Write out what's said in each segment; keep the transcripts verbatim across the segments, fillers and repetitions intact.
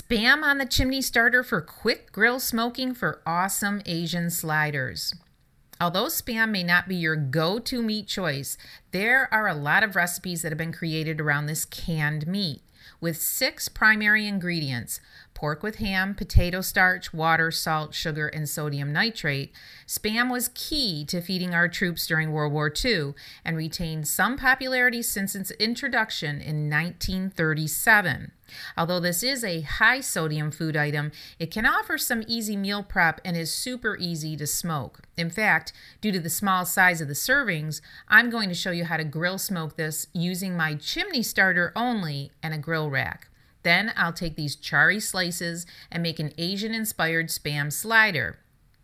Spam on the chimney starter for quick grill smoking for awesome Asian sliders. Although Spam may not be your go-to meat choice, there are a lot of recipes that have been created around this canned meat. With six primary ingredients, pork with ham, potato starch, water, salt, sugar, and sodium nitrate, Spam was key to feeding our troops during World War Two and retained some popularity since its introduction in nineteen thirty-seven. Although this is a high sodium food item, it can offer some easy meal prep and is super easy to smoke. In fact, due to the small size of the servings, I'm going to show you how to grill smoke this using my chimney starter only and a grill rack. Then I'll take these charry slices and make an Asian-inspired Spam slider.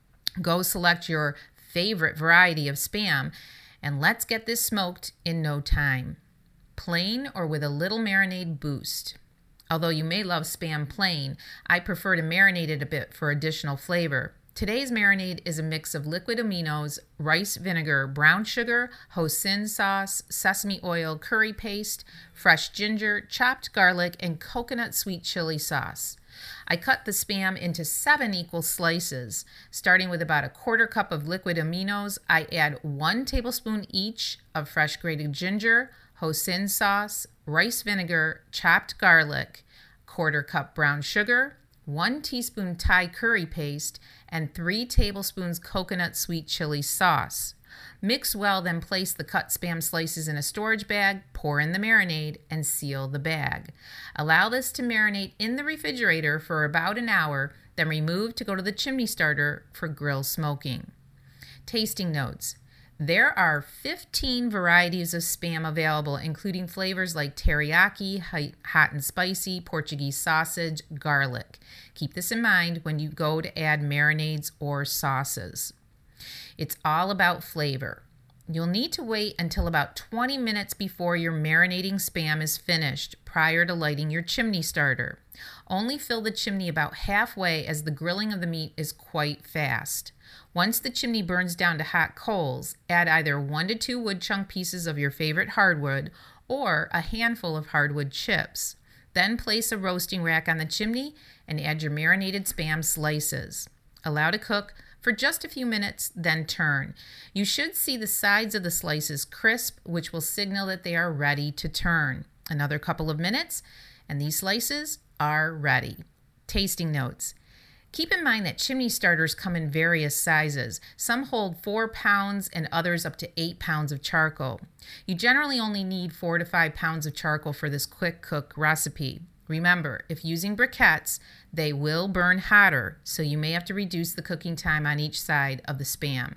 Go select your favorite variety of Spam and let's get this smoked in no time. Plain or with a little marinade boost. Although you may love Spam plain, I prefer to marinate it a bit for additional flavor. Today's marinade is a mix of liquid aminos, rice vinegar, brown sugar, hoisin sauce, sesame oil, curry paste, fresh ginger, chopped garlic, and coconut sweet chili sauce. I cut the Spam into seven equal slices. Starting with about a quarter cup of liquid aminos, I add one tablespoon each of fresh grated ginger, hoisin sauce, rice vinegar, chopped garlic, quarter cup brown sugar, one teaspoon Thai curry paste, and three tablespoons coconut sweet chili sauce. Mix well, then place the cut Spam slices in a storage bag, pour in the marinade, and seal the bag. Allow this to marinate in the refrigerator for about an hour, then remove to go to the chimney starter for grill smoking. Tasting notes. There are fifteen varieties of Spam available, including flavors like teriyaki, hot and spicy, Portuguese sausage, garlic. Keep this in mind when you go to add marinades or sauces. It's all about flavor. You'll need to wait until about twenty minutes before your marinating Spam is finished prior to lighting your chimney starter. Only fill the chimney about halfway as the grilling of the meat is quite fast. Once the chimney burns down to hot coals, add either one to two wood chunk pieces of your favorite hardwood or a handful of hardwood chips. Then place a roasting rack on the chimney and add your marinated Spam slices. Allow to cook for just a few minutes, then turn. You should see the sides of the slices crisp, which will signal that they are ready to turn. Another couple of minutes, and these slices are ready. Tasting notes. Keep in mind that chimney starters come in various sizes. Some hold four pounds and others up to eight pounds of charcoal. You generally only need four to five pounds of charcoal for this quick cook recipe. Remember, if using briquettes, they will burn hotter, so you may have to reduce the cooking time on each side of the Spam.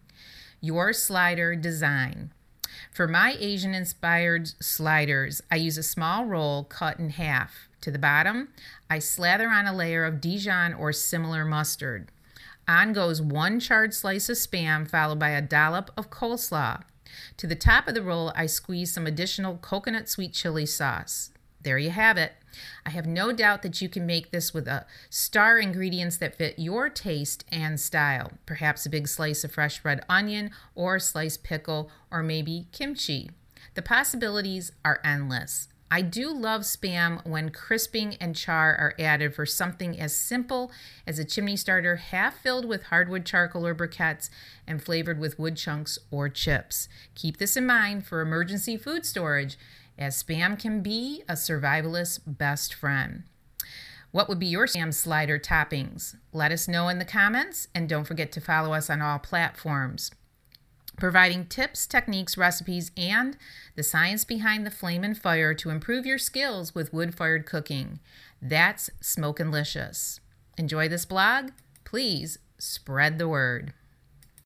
Your slider design. For my Asian-inspired sliders, I use a small roll cut in half. To the bottom, I slather on a layer of Dijon or similar mustard. On goes one charred slice of Spam, followed by a dollop of coleslaw. To the top of the roll, I squeeze some additional coconut sweet chili sauce. There you have it. I have no doubt that you can make this with a star ingredients that fit your taste and style. Perhaps a big slice of fresh red onion or sliced pickle or maybe kimchi. The possibilities are endless. I do love Spam when crisping and char are added for something as simple as a chimney starter half filled with hardwood charcoal or briquettes and flavored with wood chunks or chips. Keep this in mind for emergency food storage, as Spam can be a survivalist's best friend. What would be your Spam slider toppings? Let us know in the comments, and don't forget to follow us on all platforms. Providing tips, techniques, recipes, and the science behind the flame and fire to improve your skills with wood-fired cooking. That's Smokin'Licious. Enjoy this blog? Please spread the word.